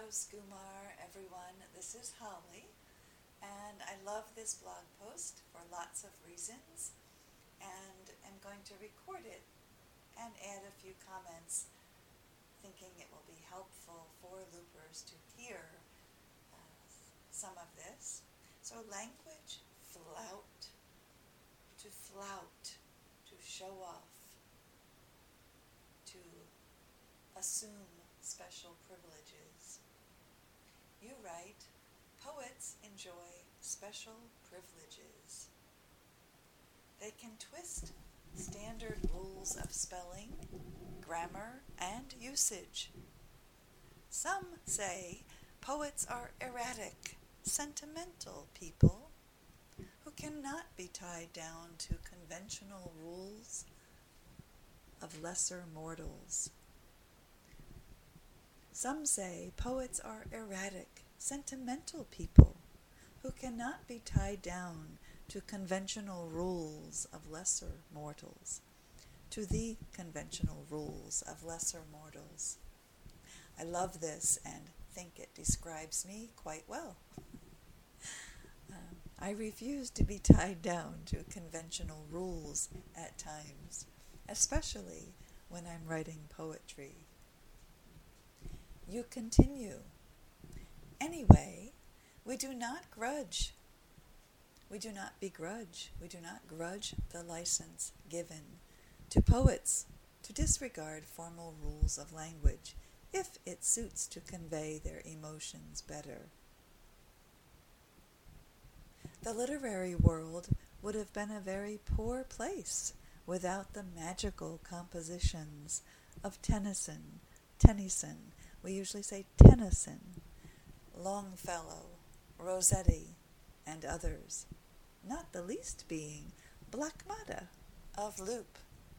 Skumar, everyone. This is Holly, and I love this blog post for lots of reasons, and am going to record it and add a few comments, thinking it will be helpful for loopers to hear some of this. So language flout, to show off, to assume special privileges. You write, poets enjoy special privileges. They can twist standard rules of spelling, grammar, and usage. Some say poets are erratic, sentimental people who cannot be tied down to conventional rules of lesser mortals. Some say poets are erratic, sentimental people who cannot be tied down to conventional rules of lesser mortals, to the conventional rules of lesser mortals. I love this and think it describes me quite well. I refuse to be tied down to conventional rules at times, especially when I'm writing poetry. You continue. Anyway, we do not grudge. We do not begrudge. We do not grudge the license given to poets to disregard formal rules of language if it suits to convey their emotions better. The literary world would have been a very poor place without the magical compositions of Tennyson, we usually say Tennyson, Longfellow, Rossetti, and others, not the least being Black Mata of Loop.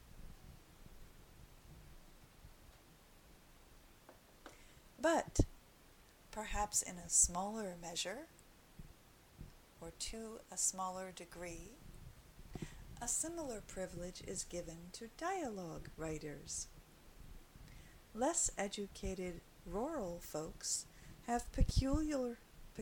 But, perhaps in a smaller measure, or to a smaller degree, a similar privilege is given to dialogue writers. Less educated rural folks have peculiar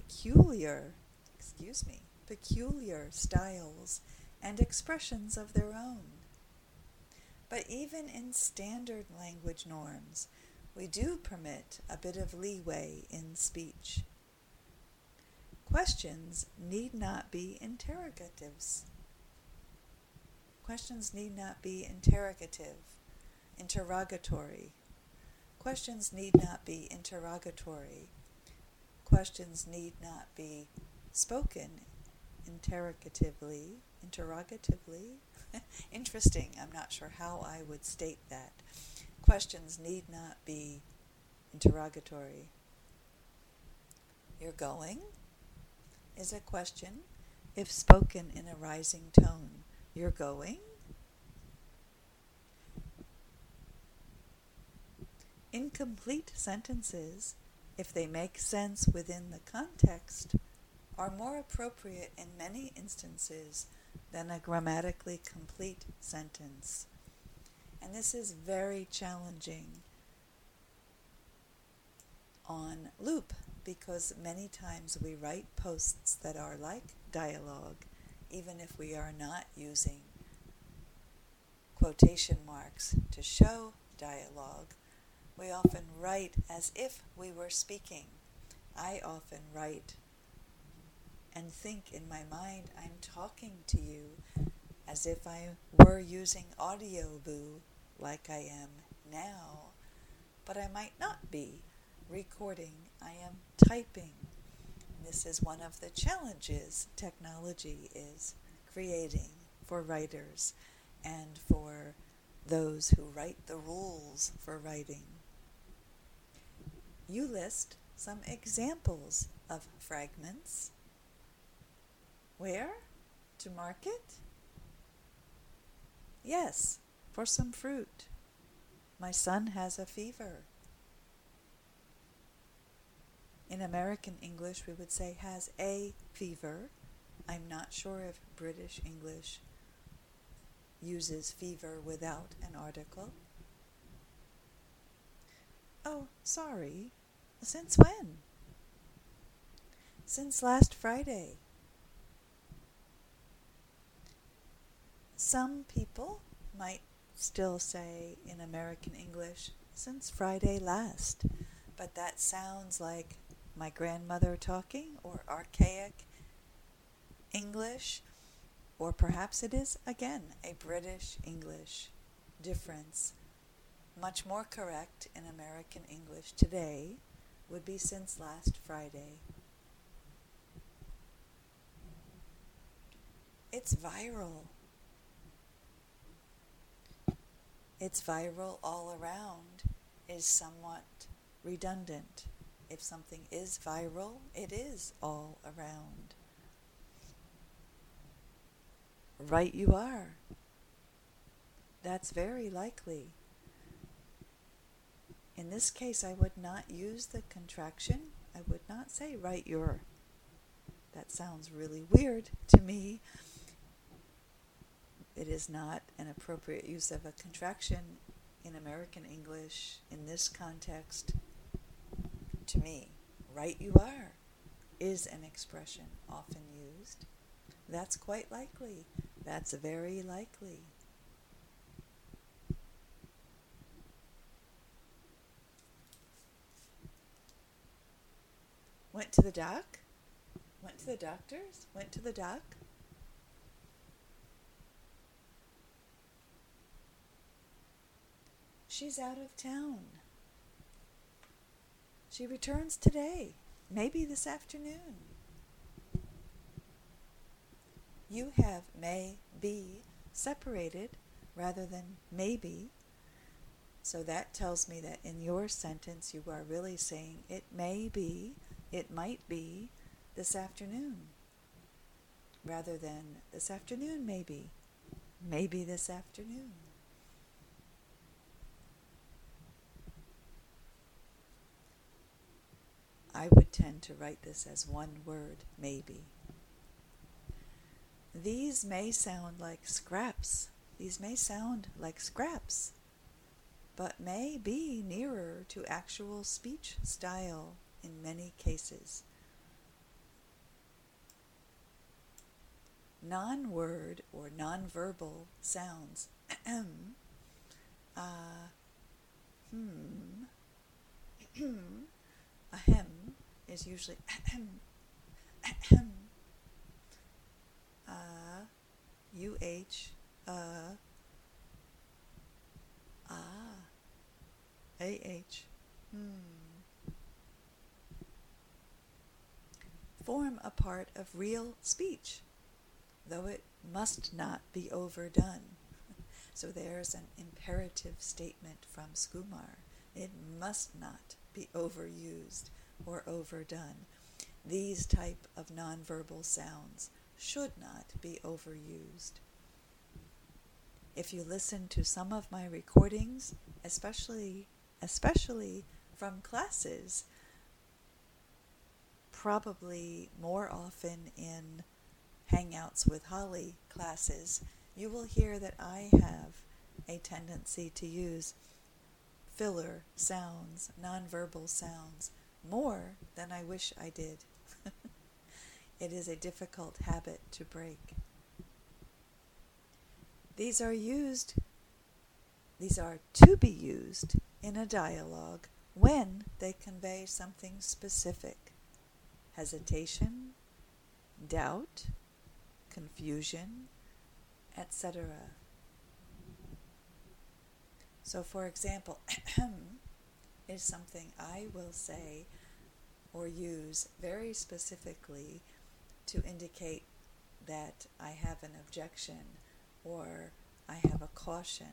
styles and expressions of their own. But even in standard language norms, we do permit a bit of leeway in speech. Questions need not be interrogatives. Questions need not be interrogatory. Questions need not be interrogatory. Questions need not be spoken interrogatively. Interesting, I'm not sure how I would state that. Questions need not be interrogatory. You're going is a question if spoken in a rising tone. You're going? Incomplete sentences, if they make sense within the context, are more appropriate in many instances than a grammatically complete sentence. And this is very challenging on Loop, because many times we write posts that are like dialogue, even if we are not using quotation marks to show dialogue. We often write as if we were speaking. I often write and think in my mind I'm talking to you as if I were using Audioboo like I am now, but I might not be recording. I am typing. This is one of the challenges technology is creating for writers and for those who write the rules for writing. You list some examples of fragments. Where? To market? Yes, for some fruit. My son has a fever. In American English, we would say has a fever. I'm not sure if British English uses fever without an article. Oh, sorry. Since when? Since last Friday. Some people might still say in American English, since Friday last, but that sounds like my grandmother talking, or archaic English, or perhaps it is, again, a British English difference. Much more correct in American English today would be since last Friday. It's viral. It's viral all around is somewhat redundant. If something is viral, it is all around. Right you are. That's very likely. In this case, I would not use the contraction. I would not say right your. That sounds really weird to me. It is not an appropriate use of a contraction in American English in this context. To me, right you are is an expression often used. That's quite likely. That's very likely. Went to the doc? Went to the doctors? Went to the doc? She's out of town. She returns today, maybe this afternoon. You have may be separated rather than maybe. So that tells me that in your sentence you are really saying it may be, it might be this afternoon, rather than this afternoon maybe this afternoon. I would tend to write this as one word, maybe. These may sound like scraps. These may sound like scraps, but may be nearer to actual speech style in many cases. Non-word or non-verbal sounds, ahem is usually form a part of real speech, though it must not be overdone. So there's an imperative statement from Skumar. It must not be overused or overdone. These type of nonverbal sounds should not be overused. If you listen to some of my recordings, especially from classes, probably more often in Hangouts with Holly classes, you will hear that I have a tendency to use filler sounds, nonverbal sounds, more than I wish I did. It is a difficult habit to break. These are to be used in a dialogue when they convey something specific. Hesitation, doubt, confusion, etc. So, for example, is something I will say or use very specifically to indicate that I have an objection or I have a caution.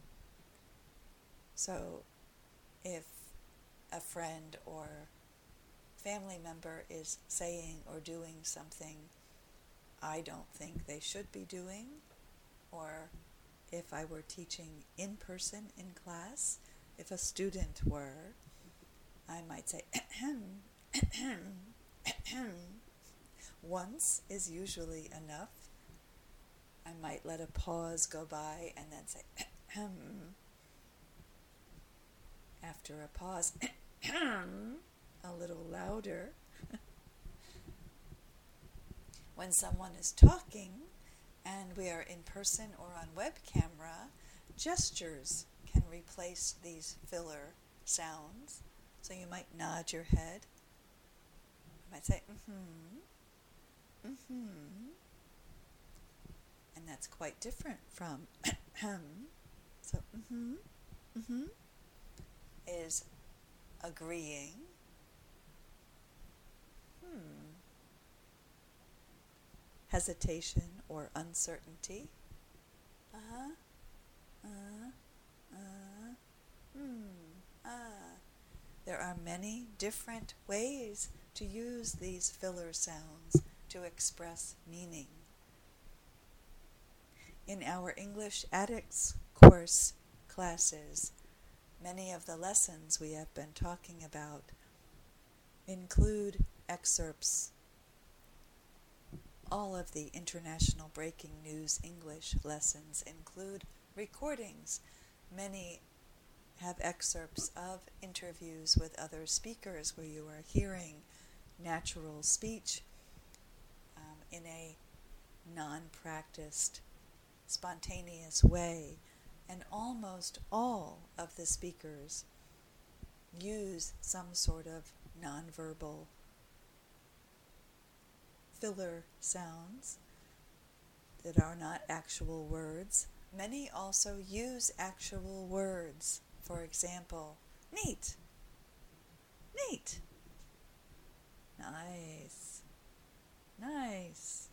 So, if a friend or family member is saying or doing something I don't think they should be doing, or if I were teaching in person in class, if a student were, I might say once is usually enough. I might let a pause go by and then say after a pause louder. When someone is talking, and we are in person or on web camera, gestures can replace these filler sounds. So you might nod your head. You might say, mm-hmm, mm-hmm. And that's quite different from so mm-hmm, mm-hmm is agreeing. Hesitation or uncertainty. Uh-huh. There are many different ways to use these filler sounds to express meaning. In our English Addicts course classes, many of the lessons we have been talking about include excerpts. All of the International Breaking News English lessons include recordings. Many have excerpts of interviews with other speakers where you are hearing natural speech in a non-practiced, spontaneous way. And almost all of the speakers use some sort of nonverbal filler sounds that are not actual words. Many also use actual words. For example, neat, neat, nice, nice,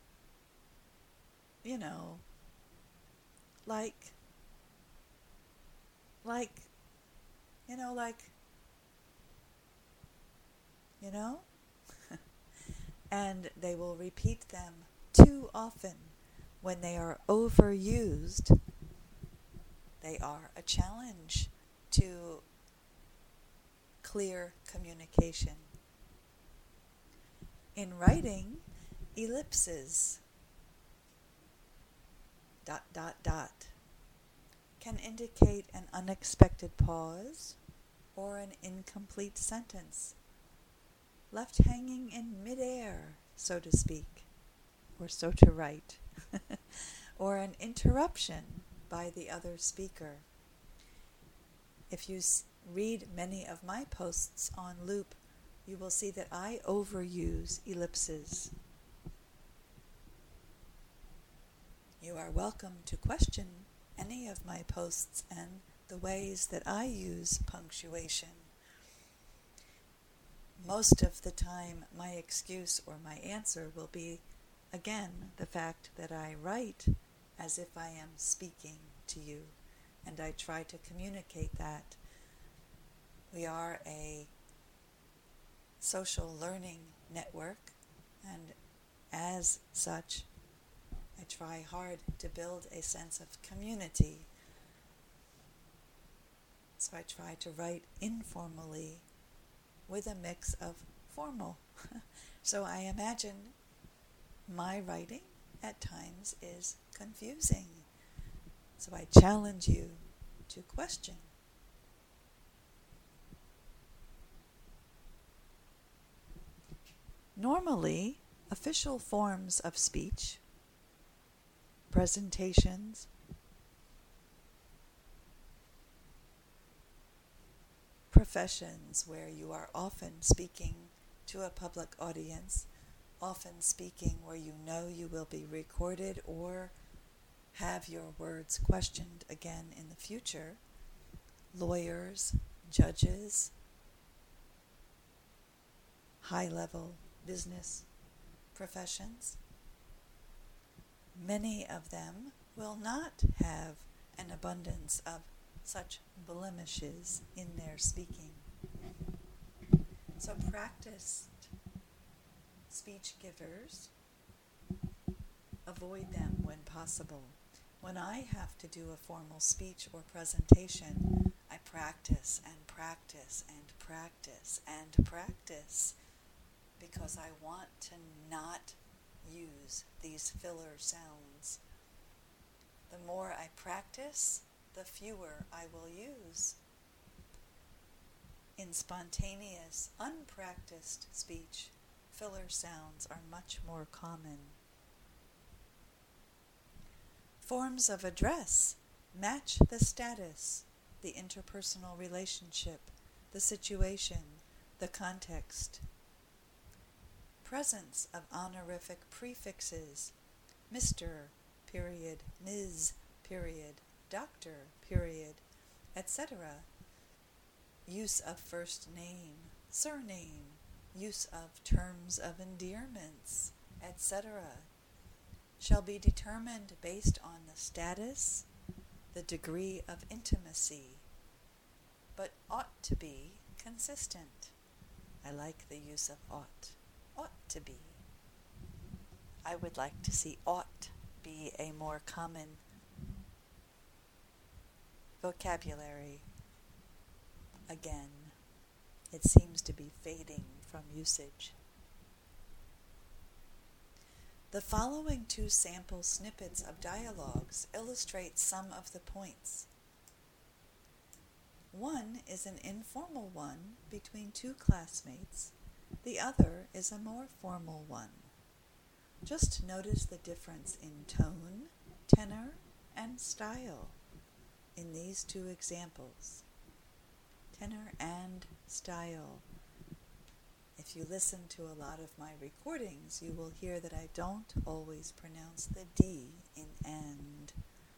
like, and they will repeat them too often. When they are overused, they are a challenge to clear communication. In writing, ellipses, ... can indicate an unexpected pause or an incomplete sentence, left hanging in midair, so to speak, or so to write, or an interruption by the other speaker. If you read many of my posts on Loop, you will see that I overuse ellipses. You are welcome to question any of my posts and the ways that I use punctuation. Most of the time, my excuse or my answer will be, again, the fact that I write as if I am speaking to you, and I try to communicate that. We are a social learning network, and as such, I try hard to build a sense of community. So I try to write informally with a mix of formal. So I imagine my writing at times is confusing. So I challenge you to question. Normally, official forms of speech, presentations, professions where you are often speaking to a public audience, often speaking where you know you will be recorded or have your words questioned again in the future, lawyers, judges, high-level business professions. Many of them will not have an abundance of such blemishes in their speaking. So practiced speech givers avoid them when possible. When I have to do a formal speech or presentation, I practice and practice and practice and practice because I want to not use these filler sounds. The more I practice, the fewer I will use. In spontaneous, unpracticed speech, filler sounds are much more common. Forms of address match the status, the interpersonal relationship, the situation, the context. Presence of honorific prefixes, Mr., period, Ms., period, Doctor, period, etc. Use of first name, surname, use of terms of endearments, etc. shall be determined based on the status, the degree of intimacy, but ought to be consistent. I like the use of ought. Ought to be. I would like to see ought be a more common vocabulary. Again, it seems to be fading from usage. The following two sample snippets of dialogues illustrate some of the points. One is an informal one between two classmates. The other is a more formal one. Just notice the difference in tone, tenor, and style in these two examples. Tenor and style. If you listen to a lot of my recordings, you will hear that I don't always pronounce the D in and.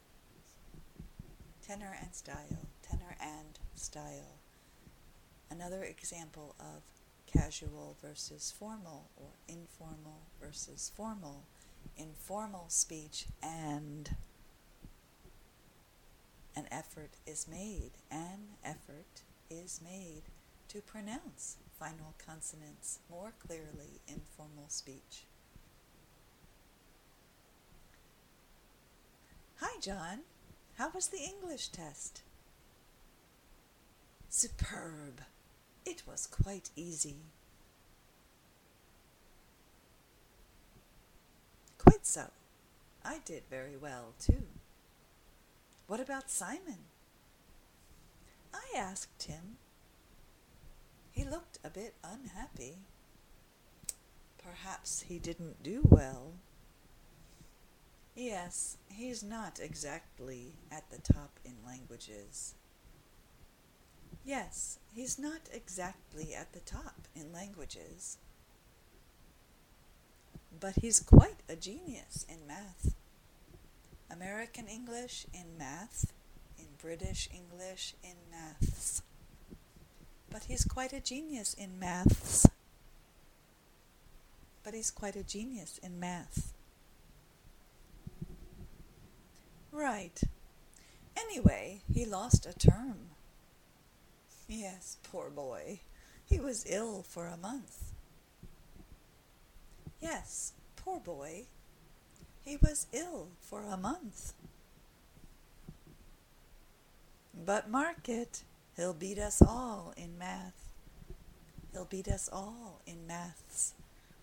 Tenor and style, tenor and style. Another example of casual versus formal, or informal versus formal. Informal speech and an effort is made. An effort is made to pronounce final consonants more clearly in formal speech. Hi, John. How was the English test? Superb. It was quite easy. Quite so. I did very well, too. What about Simon? I asked him. He looked a bit unhappy. Perhaps he didn't do well. Yes, he's not exactly at the top in languages. Yes, he's not exactly at the top in languages. But he's quite a genius in math. American English in math, in British English in maths. But he's quite a genius in maths. But he's quite a genius in math. Right. Anyway, he lost a term. Yes, poor boy. He was ill for a month. Yes, poor boy. He was ill for a month. But mark it, he'll beat us all in math. He'll beat us all in maths.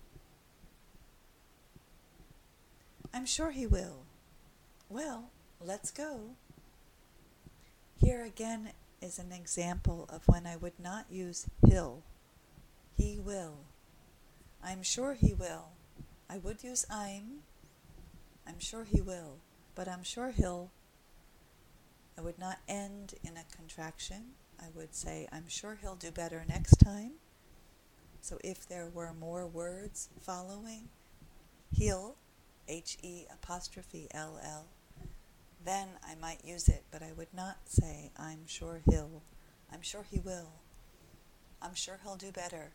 I'm sure he will. Well, let's go. Here again is an example of when I would not use he'll. He will. I'm sure he will. I would use I'm sure he will, but I'm sure he'll. I would not end in a contraction. I would say, I'm sure he'll do better next time. So if there were more words following, he'll, H-E''L-L, then I might use it, but I would not say, I'm sure he'll. I'm sure he will. I'm sure he'll do better.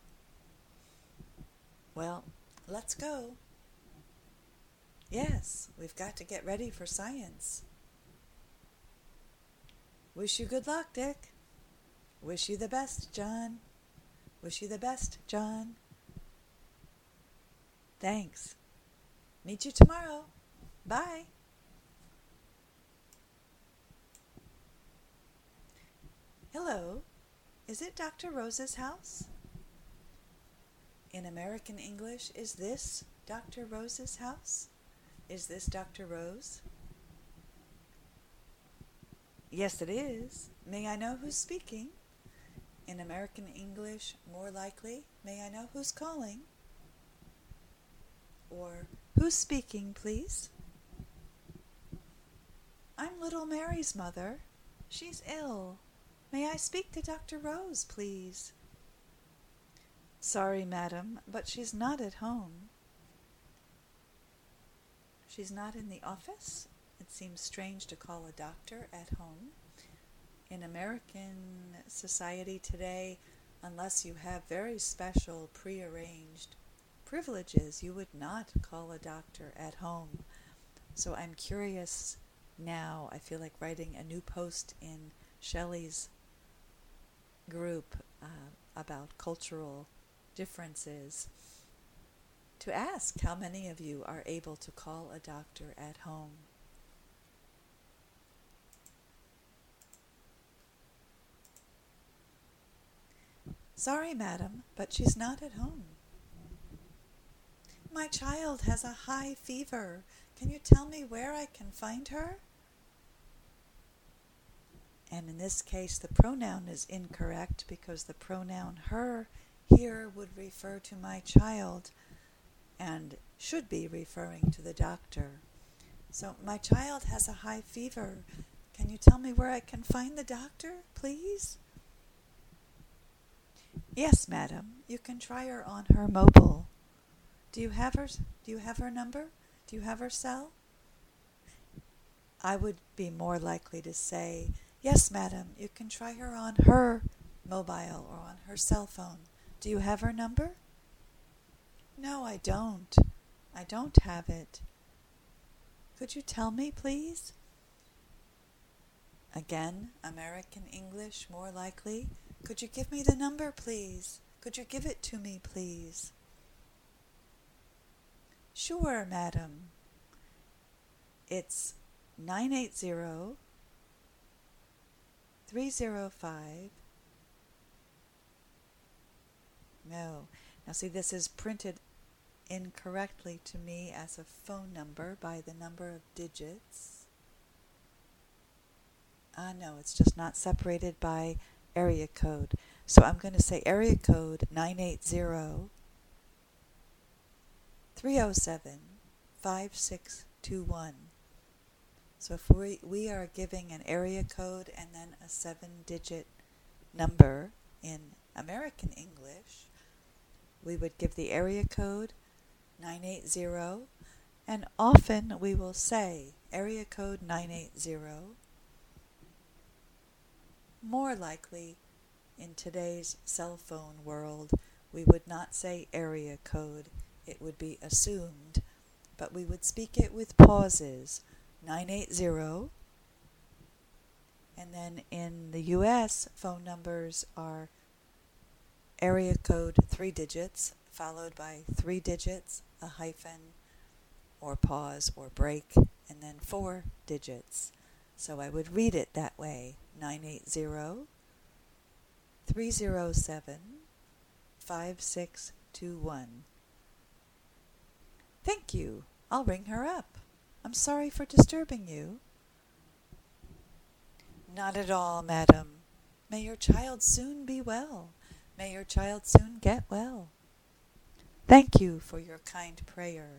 Well, let's go. Yes, we've got to get ready for science. Wish you good luck, Dick. Wish you the best, John. Wish you the best, John. Thanks. Meet you tomorrow. Bye. Hello. Is it Dr. Rose's house? In American English, is this Dr. Rose's house? Is this Dr. Rose? Yes, it is. May I know who's speaking? In American English, more likely, may I know who's calling? Or, who's speaking, please? I'm little Mary's mother. She's ill. May I speak to Dr. Rose, please? Sorry, madam, but she's not at home. She's not in the office? It seems strange to call a doctor at home. In American society today, unless you have very special prearranged privileges, you would not call a doctor at home. So I'm curious now, I feel like writing a new post in Shelley's group about cultural differences, to ask how many of you are able to call a doctor at home. Sorry, madam, but she's not at home. My child has a high fever. Can you tell me where I can find her? And in this case, the pronoun is incorrect because the pronoun her here would refer to my child and should be referring to the doctor. So, my child has a high fever. Can you tell me where I can find the doctor, please? Yes, madam. You can try her on her mobile. Do you have her number? Do you have her cell? I would be more likely to say, yes, madam, you can try her on her mobile or on her cell phone. Do you have her number? No, I don't. I don't have it. Could you tell me, please? Again, American English, more likely. Could you give me the number, please? Could you give it to me, please? Sure, madam. It's 980-305. No. Now see, this is printed incorrectly to me as a phone number by the number of digits. No, it's just not separated by area code. So I'm going to say area code 980-307-5621. So if we are giving an area code and then a 7-digit number in American English, we would give the area code 980, and often we will say area code 980. More likely, in today's cell phone world, we would not say area code. It would be assumed, but we would speak it with pauses. 980, and then in the U.S., phone numbers are area code 3 digits, followed by 3 digits, a hyphen, or pause, or break, and then 4 digits. So I would read it that way, 980-307-5621. Thank you. I'll ring her up. I'm sorry for disturbing you. Not at all, madam. May your child soon be well. May your child soon get well. Thank you for your kind prayer.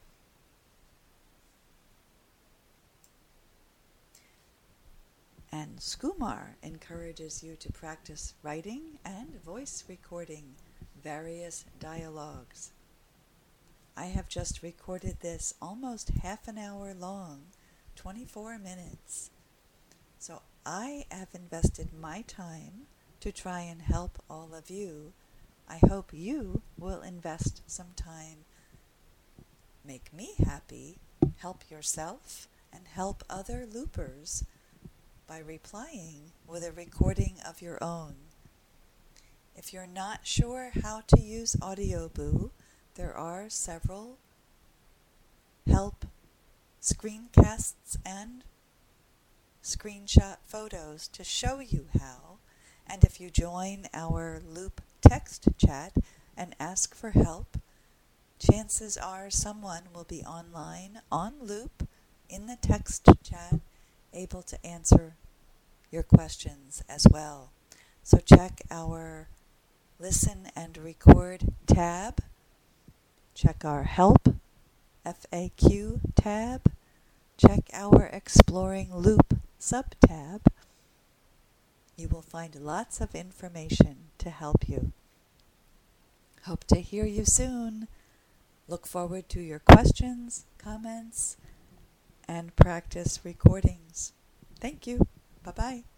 And Skumar encourages you to practice writing and voice recording various dialogues. I have just recorded this almost half an hour long, 24 minutes. So I have invested my time to try and help all of you. I hope you will invest some time. Make me happy, help yourself, and help other loopers by replying with a recording of your own. If you're not sure how to use AudioBoo, there are several help screencasts and screenshot photos to show you how. And if you join our Loop text chat and ask for help, chances are someone will be online on Loop in the text chat able to answer your questions as well. So check our Listen and Record tab. Check our Help FAQ tab. Check our Exploring Loop sub-tab. You will find lots of information to help you. Hope to hear you soon. Look forward to your questions, comments, and practice recordings. Thank you. Bye-bye.